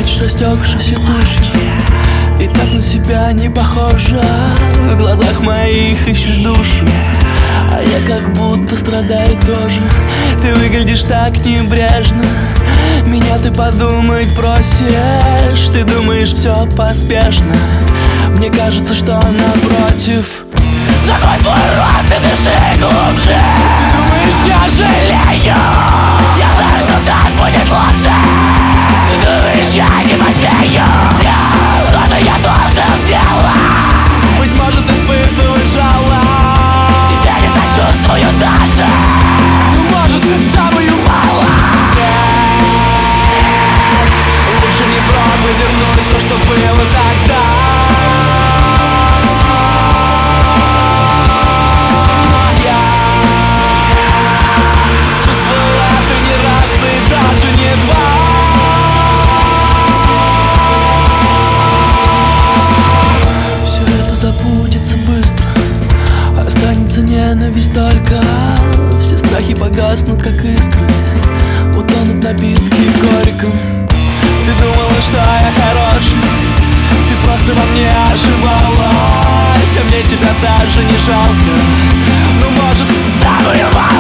плачешь, растекшейся тушью, и так на себя не похожа. В глазах моих ищешь душу, а я как будто страдаю тоже. Ты выглядишь так небрежно, меня ты подумать просишь. Ты думаешь, все поспешно, мне кажется, что напротив. Закрой свой рот и дыши глубже. Ты думаешь, я жалею? Я знаю, что так будет лучше. Ты думаешь, я не посмею? Что же я должен делать? Быть может, испытывать жалость. Тебя не сочувствую даже. Может, самую мало. Лучше не пробуй вернуть то, что было тогда. Я чувствовал это не раз и даже не два. Все это забудется быстро, останется ненависть только. Все страхи погаснут, как искры, утонут напитки горьком. Ты думала, что я хороший, ты просто во мне ошибалась, а мне тебя даже не жалко. Ну, может, Самую